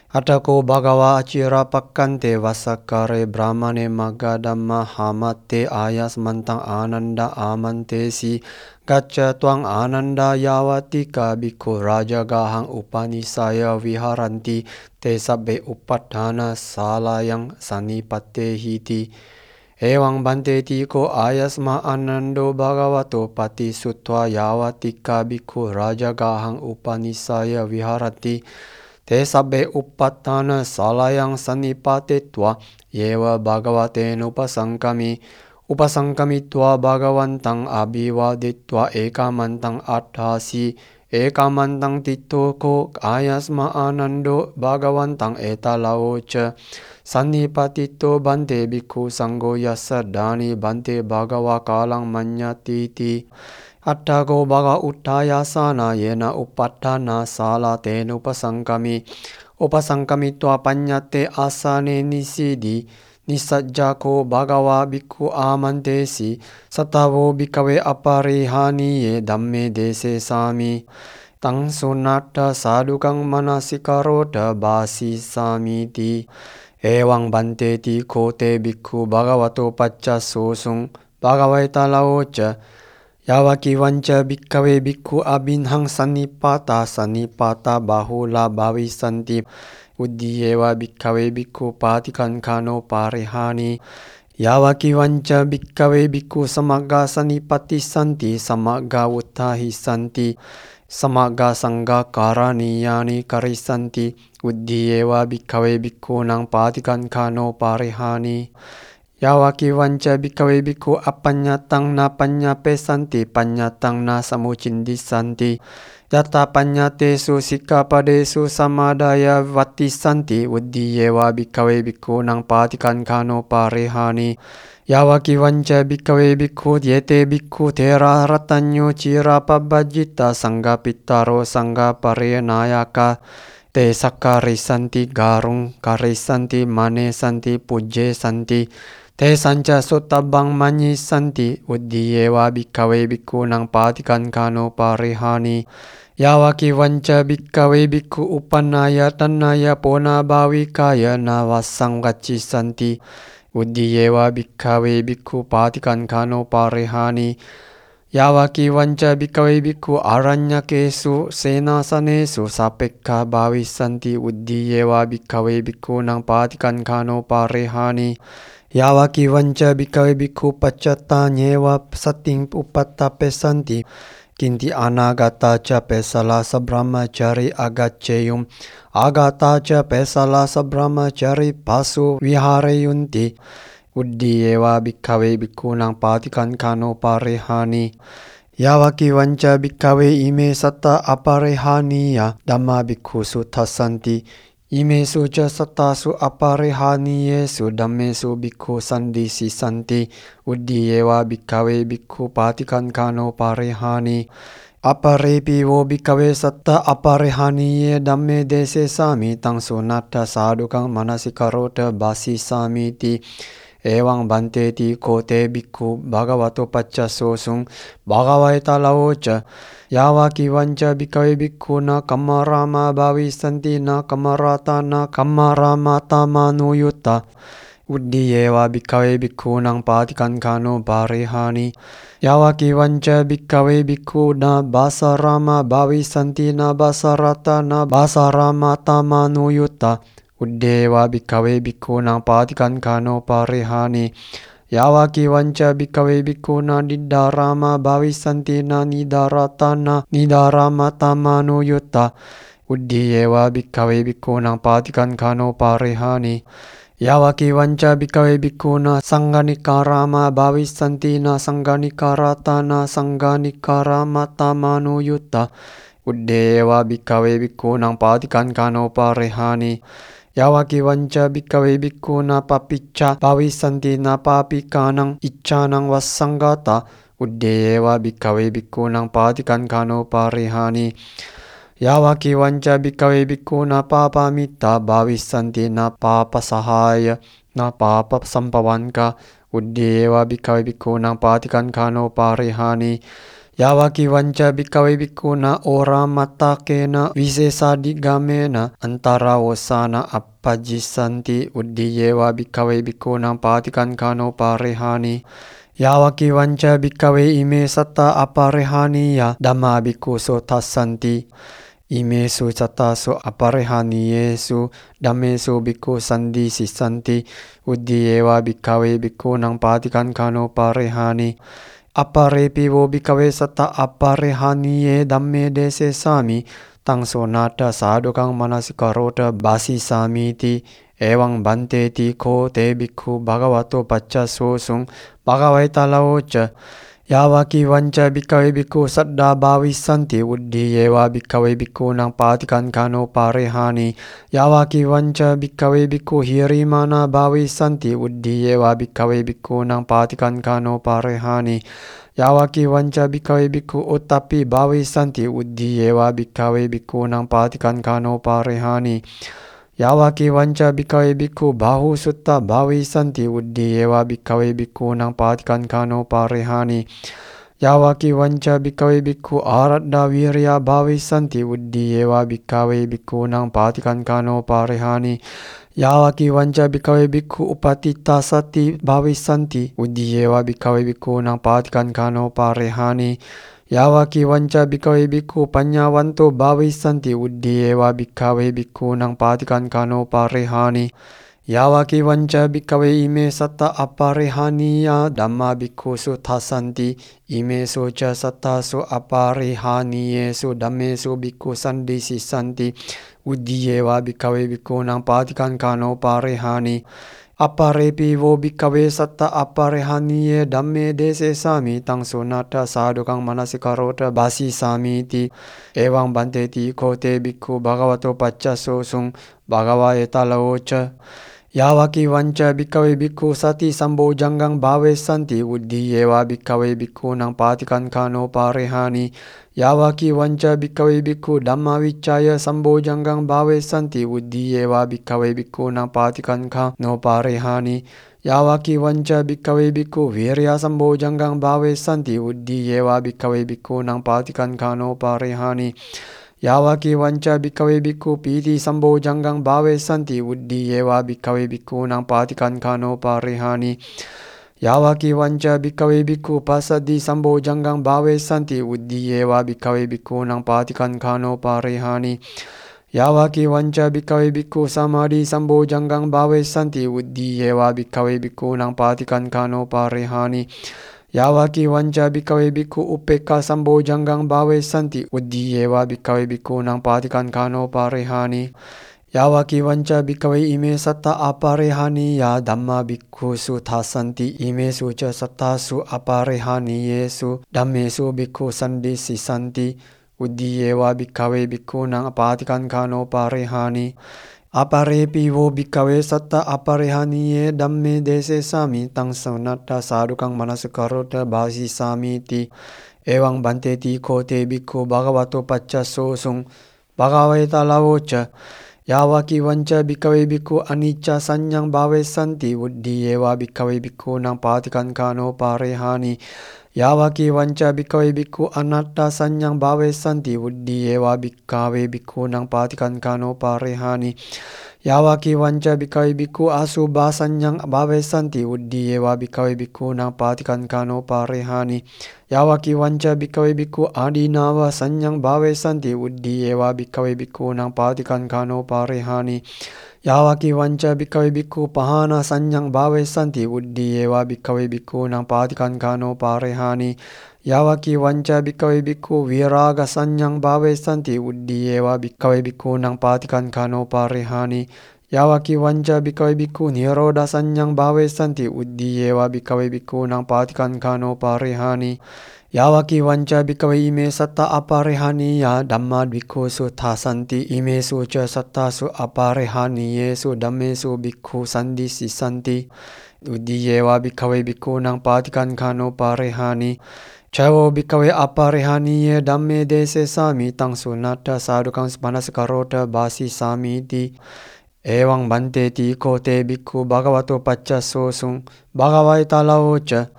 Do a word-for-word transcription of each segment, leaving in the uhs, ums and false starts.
Atako bhagava acira pakkante vasakare brahmane magadamma hamate ayas mantang ananda amantesi gacca tuang ananda yawatika bhikkhu rajagahang upanisaya viharanti te sabbe uppatthana salayang sanipatte hiti. Ewang bante tiko ayasma anando bhagavato pati sutva yawatika bhikkhu rajagahang upanisaya viharati te sabbe uppatthana salayang sanipatetva yewa bhagavaten upasangkami upasangkamitva bhagavantang abhivaditva ekamantang atthasi ekamantang tittoko ayasma anando bhagavantang etalaocha sanipatitto bante bhikkhu sangho yassa dani bante bhagava kalang manyatiti. Attako bhaga uttayasana yena upatthana sala ten upasangkami upasangkamitva panyate asane nisidi nisajjako bhagava bhikkhu amantesi satavo bhikkhave aparihaniye dhamme dese sami tang sunatta sadukang manasikarota basi samiti. Ewang bante tiko te bhikkhu bhagavato paccasosung bhagavaita laocha yawaki vanca bhikkave bhikkhu abinhang sanipata sanipata bahula bhavisanti uddiyeva bhikkave bhikkhu patikankhano parihani yawaki vanca bhikkave bhikkhu samagga sanipati santi samagga uttahi santi samagga sangha karaniyani karisanti uddiyeva bhikkave bhikkhu nang patikankhano parihani yawaki vanca bhikkave bhikkhu apanyatang na panyapesanti panyatang na samucindisanti yata panyatesu sikkapadesu samadaya vatisanti uddiyeva bhikkave bhikkhu nang patikankhano parihani yawaki vanca bhikkave bhikkhu yete bhikkhu thera ratanyo cira pabbajita sangha pittaro sangha parinayaka te sakkarisanti garung karisanti manesanti pujjesanti te sanca sottabang manyisanti uddiyeva bhikkave bhikkhu nang patikankhano parihani yawaki vanca bhikkave bhikkhu upannaya tannaya pona bhavikaya navassang gaccisanti uddiyeva bhikkave bhikkhu patikankhano parihani yawaki vanca bhikkave bhikkhu aranyakesu senasanesu sapekka bhavisanti uddiyeva bhikkave bhikkhu nang patikankhano parihani yawaki vanca bhikkave bhikkhu paccatanyeva sating upattapesanti kinti anagata ca pesala sabrahmacari agaccheyum agata ca pesala sabrahmacari pasu vihareyunti uddiyeva bhikkave bhikkhu nang patikankhano parihani yawaki vanca bhikkave ime satta aparihaniya dhamma bhikkhu suthasanti imesu ca sattasu aparihaniyesu dhammesu bhikkhu sandisisanti uddiyeva bhikkave bhikkhu patikankhano parihani aparepivo bhikkave satta aparihaniye dhamme dese sami tang sunatta sadukang manasikarota basi samiti. Ewang bante tiko te bhikkhu bhagavato paccasosung bhagavaita laocha yawaki vanca bhikkave bhikkhu na kammarama bhavisanti na kammarata na kammaramata manuyutta uddiyeva bhikkave bhikkhu nang patikankhano parihani yawaki vanca bhikkave bhikkhu na basarama bhavisanti na basarata na basaramata manuyutta uddiyeva bhikkave bhikkhu nang patikankhano parihani yawaki vanca bhikkave bhikkhu na niddarama bhavisanti na niddarata na niddaramata manuyutta uddiyeva bhikkave bhikkhu nang patikankhano parihani yawaki vanca bhikkave bhikkhu na sangganikarama bhavisanti na sangganikarata na sangganikaramata manuyutta uddiyeva bhikkave bhikkhu nang patikankhano parihani yawaki vanca bhikkave bhikkhu na papicca bhavisanti na papikanang iccanang vassanggata uddiyeva bhikkave bhikkhu nang patikankhano parihani yawaki vanca bhikkave bhikkhu na papamitta bhavisanti na papasahaya na papa sampavanka uddiyeva bhikkave bhikkhu nang patikankhano parihani Yawaki wanca bikawe bikuna ora matakena visesadigamena antara wasana appajisanti uddiyewa bikawe bikuna patikan kano parehani. Yawaki wanca bikawe ime satta aparehani ya dhamma bhikkhu so tassanti. Ime su satta so aparehani yesu dhamme su bhikkhu sandi sisanti uddiyewa bikawe bikuna patikan kano parehani. Aparepi wo bikawe satta aparehaniye dhamme dese sami tang sonata sadukang manasikarota basi samiti ewang banteti ko te bhikkhu bhagavato paccasosung bhagavaita laocha. Yawaki wanca bikawe bhikkhu saddha bhavisanti uddiyewa bikawe bhikkhu nang patikan kano parehani. Yawaki wanca bikawe bhikkhu hirimana bhavisanti uddiyewa bikawe bhikkhu nang patikan kano parehani. Yawaki wanca bikawe bhikkhu uttapi bhavisanti uddiyewa bikawe bhikkhu nang patikan kano parehani. Yawaki wanca bikawe bhikkhu bahu sutta bhavisanti uddiyewa bikawe bhikkhu nang patikan kano parehani. Yawaki wanca bikawe bhikkhu aradda virya bhavisanti uddiyewa bikawe bhikkhu nang patikan kano parehani. Yawaki wanca bikawe bhikkhu upatita sati bhavisanti uddiyewa bikawe bhikkhu nang patikan kano parehani. Yawaki wanca bikawe bhikkhu panyawanto bhavisanti uddiyewa bikawe bhikkhu nang patikan kano parehani. Yawaki wanca bikawe ime satta aparehaniya dhamma bhikkhu su tassanti. Ime su ca satta su aparehaniye su dhamme su bhikkhu sandi sisanti uddiyewa bikawe bhikkhu nang patikan kano parehani. Aparepi wo bikawe satta aparehaniye dhamme dese sami tang sonata sadukang manasikarota basi samiti ewang banteti ko te bhikkhu bhagavato paccasosung bhagavaeta laocha. Yawaki wanca bikawe bhikkhu sati sambojanggang bhavesanti uddiyewa bikawe bhikkhu nang patikan kano parehani. Yawaki wanca bikawe bhikkhu dhamma viccaya sambojanggang bhavesanti uddiyewa bikawe bhikkhu nang patikan kano parehani. Yawaki wanca bikawe bhikkhu virya sambojanggang bhavesanti uddiyewa bikawe bhikkhu nang patikan kano parehani. Yawaki wanca bikawe bhikkhu piti sambojanggang bhavesanti uddiyewa bikawe bhikkhu nang patikan kano parehani. Yawaki wanca bikawe bhikkhu pasadi sambojanggang bhavesanti uddiyewa bikawe bhikkhu nang patikan kano parehani. Yawaki wanca bikawe bhikkhu samadhi sambojanggang bhavesanti uddiyewa bikawe bhikkhu nang patikan kano parehani. Yawaki wanca bikawe bhikkhu upekka sambojanggang bhavesanti uddiyewa bikawe bhikkhu nang patikan kano parehani. Yawaki wanca bikawe ime satta aparehaniya dhamma bhikkhu su tassanti. Ime su ca satta su aparehaniye su dhamme su bhikkhu sandi sisanti uddiyewa bikawe bhikkhu nang patikan kano parehani. Aparepi wo bikawe satta aparehaniye dhamme dese sami tang sonata sadukang manasikarota basi samiti ewang banteti ko te bhikkhu bhagavato paccasosung bhagavaita laocha. Yawaki wanca bikawe bhikkhu anicca sanyang bhavesanti uddiyewa bikawe bhikkhu nang patikan kano parehani. Yawaki wanca bikawe bhikkhu anatta sanyang bhavesanti uddiyewa bikawe bhikkhu nang patikan kano parehani. Yawaki wanca bikawe bhikkhu asubha sanyang bhavesanti uddiyewa bikawe bhikkhu nang patikan kano parehani. Yawaki wanca bikawe bhikkhu adinava sanyang bhavesanti uddiyewa bikawe bhikkhu nang patikan kano parehani. Yawaki wanca bikawe bhikkhu pahana sanyang bhavesanti uddiyewa bikawe bhikkhu nang patikan kano parehani. Yawaki wanca bikawe bhikkhu viraga sanyang bhavesanti uddiyewa bikawe bhikkhu nang patikan kano parehani. Yawaki wanca bikawe bhikkhu nirodha sanyang bhavesanti uddiyewa bikawe bhikkhu nang patikan kano parehani. Yawaki wanca bikawe ime satta aparehaniya dhamma bhikkhu su tassanti. Ime su ca satta su aparehaniye su dhamme su bhikkhu sandi sisanti uddiyewa bikawe bhikkhu nang patikan kano parehani. Cawo bikawe aparehaniye dhamme dese sami tang sunata sadukang manasikarota basi samiti ewang banteti ko te bhikkhu bhagavato paccasosung bhagavaita laocha.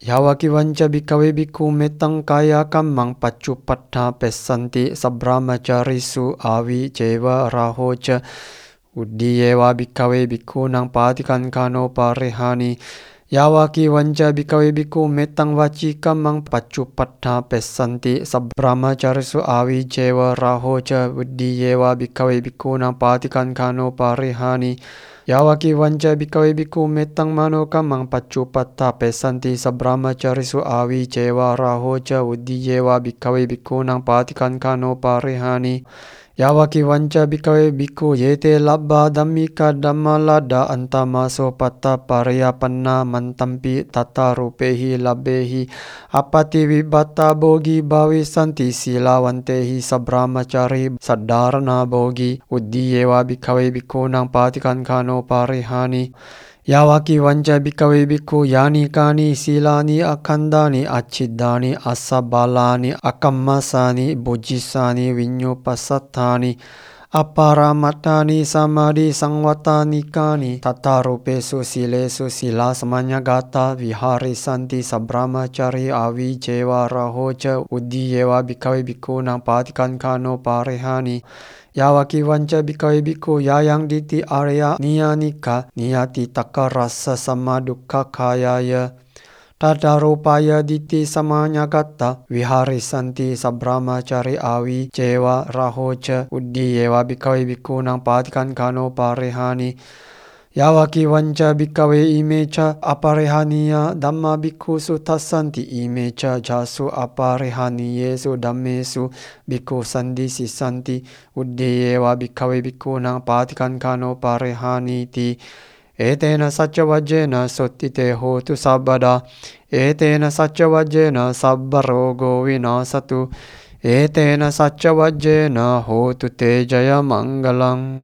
Yawaki wanca bikawe biku metang kaya kamang pacupatta pesanti sabramacarisu awi cewa rahoca uddiyewa bikawe biku nang patikan kano parehani. Yawaki wanca bikawe biku metang waci kamang pacupatta pesanti sabramacarisu awi cewa rahoca uddiyewa bikawe biku nang patikan kano parehani. Yawaki wanca bikawe biku metang mano kamang pacupatta pesanti sabramacarisu awi cewa rahoca uddiyewa bikawe biku nang patikan kano parehani. Yawaki wanca bikawe biku yete labba dhammika dhammalada antamaso patta pariyapanna mantampi tata rupehi labbehi apati vibata bogi bawi santi silawantehi sabramacari sadarana bogi uddiyewa bikawe biku nang patikan kano parehani. Yawaki wanca bikawe biku yani kani silani akandani acidani asabalani akammasani bujisani vinyupasattani aparamatani samadhi sangwatani kani tatarupesu silesu sila samanyagata vihari santi sabramacari awi cewa rahoca uddiyewa bikawe biku nang patikan kano parehani. Yawaki wanca bikawe biku yayang diti arya niyanika niyati taka rasa sama dukkha kayaya tadarupaya diti samanyagata vihari santi sabramacari awi cewa rahoca uddiyewa bikawe biku nang patikan kano parehani. Yawaki wanca bikawe imeca aparehaniya dhamma bhikkhu tassanti imeca jasu aparehaniyesu dhammesu bhikkhu sandisi santi uddiyewa bikawe biku nang patikan kano parehaniti. Etena sacca wajjena sottite hotu sabbada etena sacca wajjena sabbarogo vinasatu etena sacca wajjena hotu te jaya mangalang.